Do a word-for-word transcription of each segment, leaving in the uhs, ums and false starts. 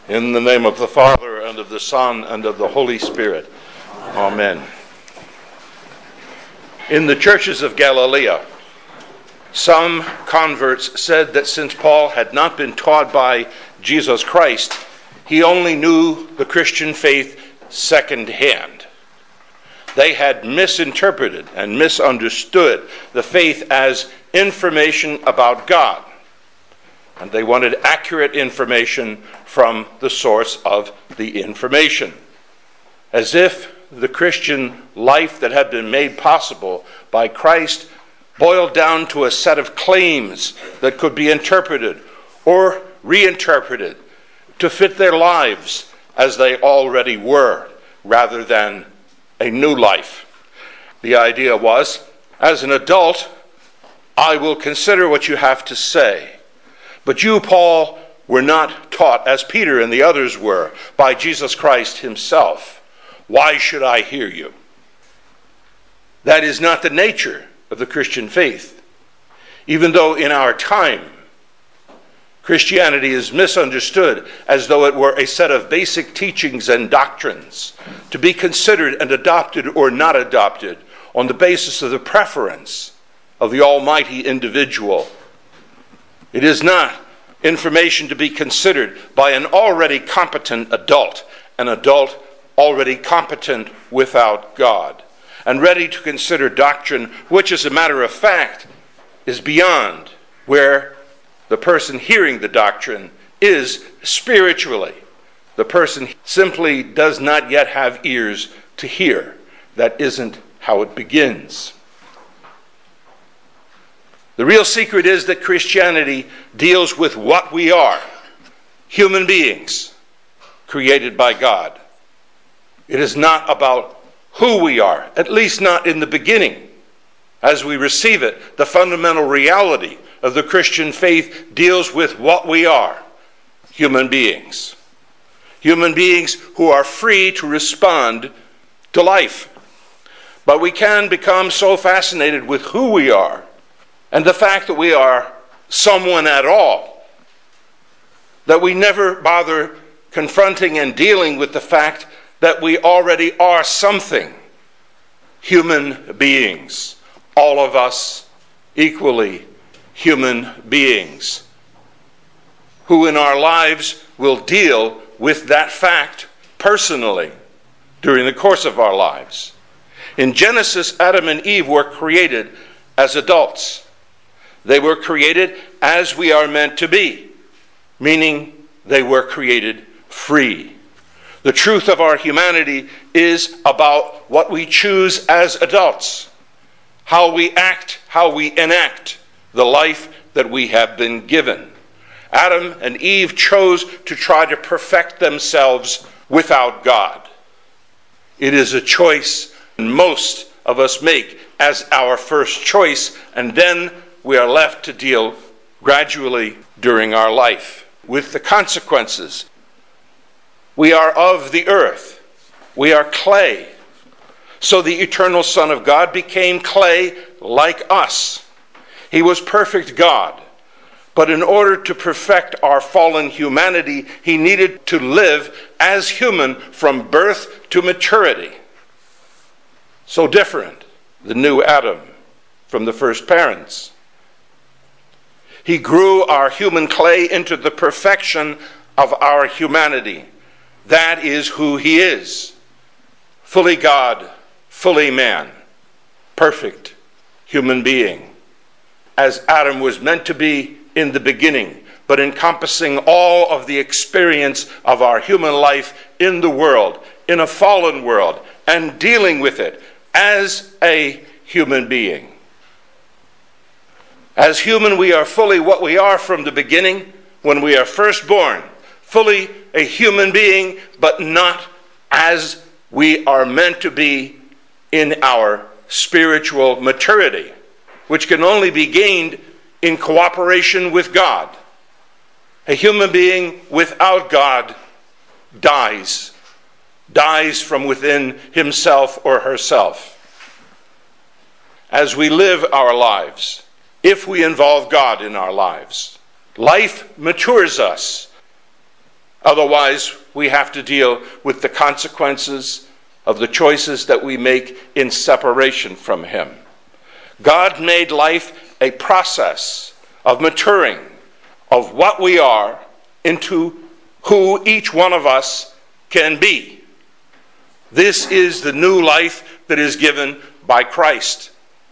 In the name of the Father, and of the Son, and of the Holy Spirit. Amen. In the churches of Galilee, some converts said that since Paul had not been taught by Jesus Christ, he only knew the Christian faith secondhand. They had misinterpreted and misunderstood the faith as information about God, and they wanted accurate information from the source of the information, as if the Christian life that had been made possible by Christ boiled down to a set of claims that could be interpreted or reinterpreted to fit their lives as they already were, rather than a new life. The idea was, as an adult, I will consider what you have to say. But you, Paul, were not taught, as Peter and the others were, by Jesus Christ himself. Why should I hear you? That is not the nature of the Christian faith. Even though in our time, Christianity is misunderstood as though it were a set of basic teachings and doctrines to be considered and adopted or not adopted on the basis of the preference of the almighty individual. It is not information to be considered by an already competent adult, an adult already competent without God, and ready to consider doctrine which, as a matter of fact, is beyond where the person hearing the doctrine is spiritually. The person simply does not yet have ears to hear. That isn't how it begins. The real secret is that Christianity deals with what we are, human beings created by God. It is not about who we are, at least not in the beginning. As we receive it, the fundamental reality of the Christian faith deals with what we are, human beings. Human beings who are free to respond to life. But we can become so fascinated with who we are and the fact that we are someone at all, that we never bother confronting and dealing with the fact that we already are something. Human beings, all of us equally human beings, who in our lives will deal with that fact personally during the course of our lives. In Genesis, Adam and Eve were created as adults. They were created as we are meant to be, meaning they were created free. The truth of our humanity is about what we choose as adults, how we act, how we enact the life that we have been given. Adam and Eve chose to try to perfect themselves without God. It is a choice most of us make as our first choice, and then we are left to deal gradually during our life with the consequences. We are of the earth. We are clay. So the eternal Son of God became clay like us. He was perfect God. But in order to perfect our fallen humanity, he needed to live as human from birth to maturity. So different, the new Adam from the first parents. He grew our human clay into the perfection of our humanity. That is who he is. Fully God, fully man. Perfect human being. As Adam was meant to be in the beginning, but encompassing all of the experience of our human life in the world, in a fallen world, and dealing with it as a human being. As human, we are fully what we are from the beginning when we are first born. Fully a human being, but not as we are meant to be in our spiritual maturity, which can only be gained in cooperation with God. A human being without God dies, dies from within himself or herself. As we live our lives, if we involve God in our lives, life matures us. Otherwise, we have to deal with the consequences of the choices that we make in separation from him. God made life a process of maturing of what we are into who each one of us can be. This is the new life that is given by Christ.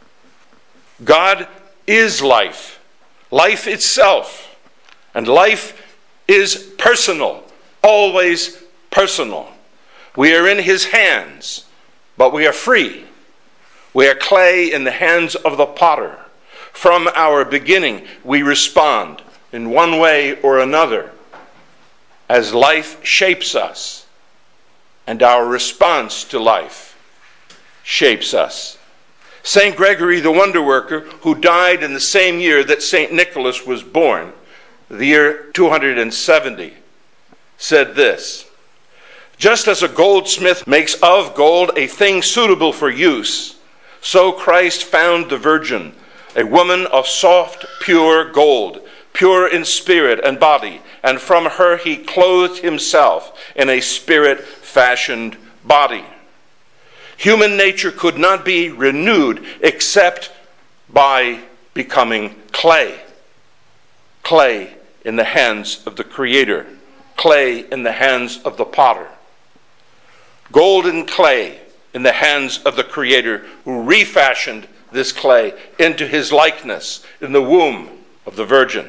God is life, life itself, and life is personal, always personal. We are in his hands, but we are free. We are clay in the hands of the potter. From our beginning, we respond in one way or another as life shapes us, and our response to life shapes us. Saint Gregory the Wonder Worker, who died in the same year that Saint Nicholas was born, the year two hundred seventy, said this: "Just as a goldsmith makes of gold a thing suitable for use, so Christ found the Virgin, a woman of soft, pure gold, pure in spirit and body, and from her he clothed himself in a spirit-fashioned body." Human nature could not be renewed except by becoming clay. Clay in the hands of the Creator. Clay in the hands of the potter. Golden clay in the hands of the Creator, who refashioned this clay into his likeness in the womb of the Virgin.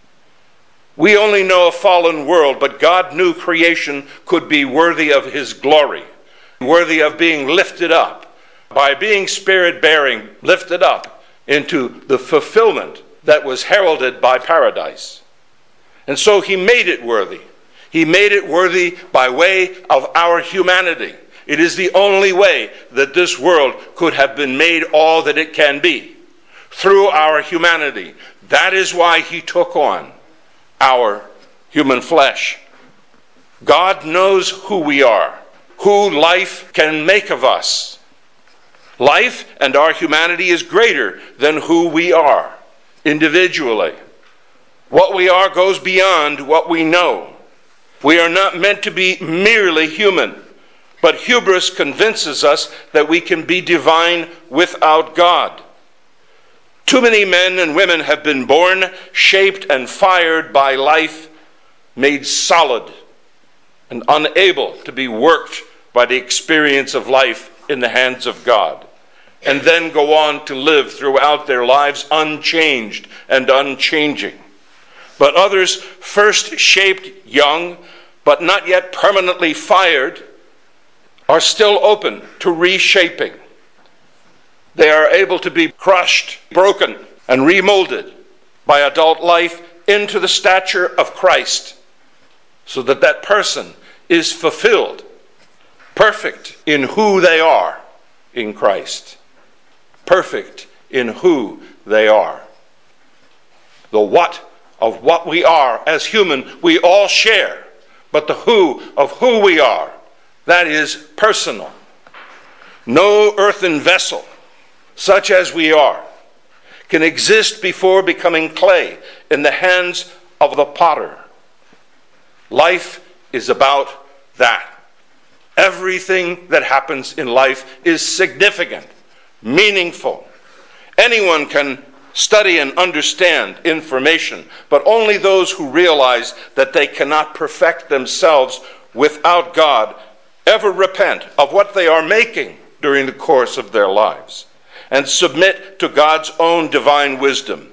We only know a fallen world, but God knew creation could be worthy of his glory, worthy of being lifted up, by being spirit-bearing, lifted up into the fulfillment that was heralded by paradise. And so he made it worthy. He made it worthy by way of our humanity. It is the only way that this world could have been made all that it can be, through our humanity. That is why he took on our human flesh. God knows who we are, who life can make of us. Life and our humanity is greater than who we are individually. What we are goes beyond what we know. We are not meant to be merely human, but hubris convinces us that we can be divine without God. Too many men and women have been born, shaped, and fired by life, made solid and unable to be worked by the experience of life in the hands of God, and then go on to live throughout their lives unchanged and unchanging. But others, first shaped young, but not yet permanently fired, are still open to reshaping. They are able to be crushed, broken, and remolded by adult life into the stature of Christ, so that that person is fulfilled, perfect in who they are in Christ. Perfect in who they are. The what of what we are as human, we all share, but the who of who we are, that is personal. No earthen vessel, such as we are, can exist before becoming clay in the hands of the potter. Life is about that. Everything that happens in life is significant, meaningful. Anyone can study and understand information, but only those who realize that they cannot perfect themselves without God ever repent of what they are making during the course of their lives and submit to God's own divine wisdom.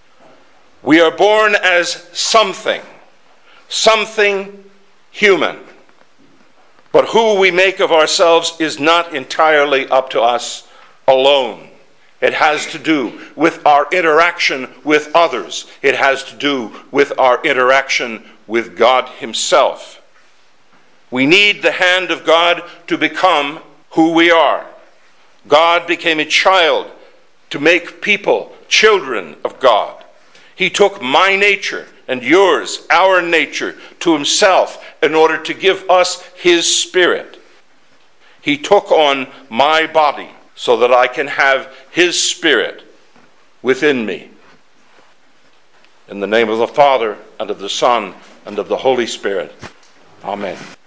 We are born as something, something human. But who we make of ourselves is not entirely up to us alone. It has to do with our interaction with others. It has to do with our interaction with God himself. We need the hand of God to become who we are. God became a child to make people children of God. He took my nature and yours, our nature, to himself in order to give us his spirit. He took on my body so that I can have his spirit within me. In the name of the Father, and of the Son, and of the Holy Spirit. Amen.